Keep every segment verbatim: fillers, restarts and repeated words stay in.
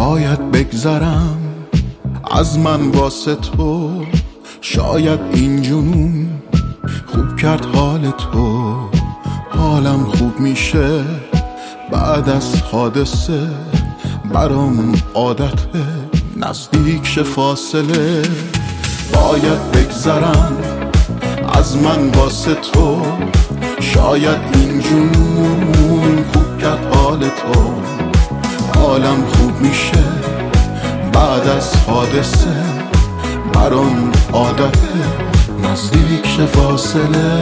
باید بگذرم از من واسه تو. شاید این جنون خوب کرد حال تو. حالم خوب میشه بعد از حادثه، برام عادته نزدیک شه فاصله. باید بگذرم از من واسه تو. شاید این جنون خوب کرد حال تو. حالم خوب میشه بعد از حادثه، برام عادته نزدیک شه فاصله.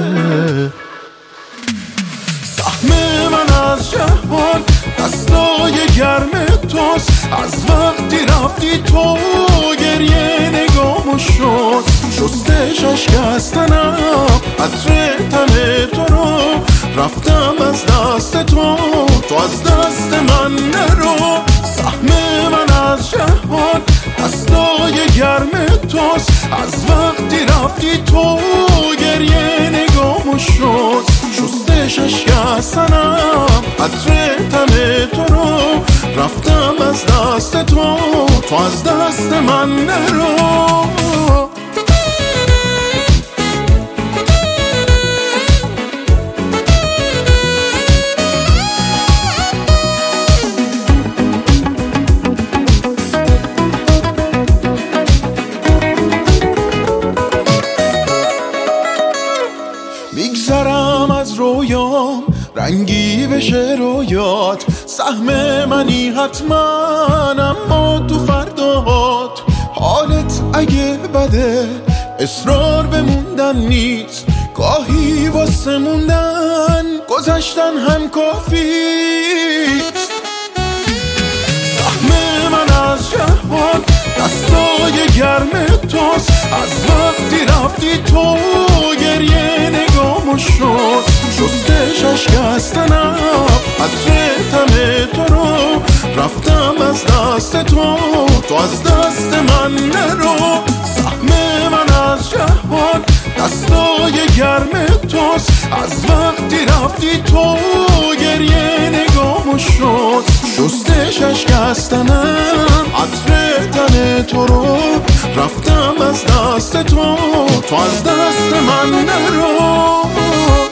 سهم من از جهان دستای گرم توست. از وقتی رفتی تو گریه نگامو شست. شسته شکستنم عطر تن تو رو. رفتم از دست تو، تو از دست من نرو. سهم من از جهان دستای گرم توست. از وقتی رفتی تو گریه نگامو شست. شسته شکستنم عطر تن تو رو. رفتم از دست تو، تو از دست من نرو. میگذرم از رویام رنگی بشه رویات. سهم منی حتما اما تو فردات. حالت اگه بده اصرار بموندن نیست. گاهی واسه موندن گذشتن هم کافیست. سهم من از جهان دستای گرم توست. از وقتی رفتی تو گریه نگامو شست. شسته شکستنم عطر تن تو رو. رفتم از دست تو، تو از دست من نرو. سهم من از جهان دستای گرم توست. از وقتی رفتی تو گریه نگامو شست. شسته شکستنم عطر تن تو رو. رفتم از دست تو، تو از دست من نرو.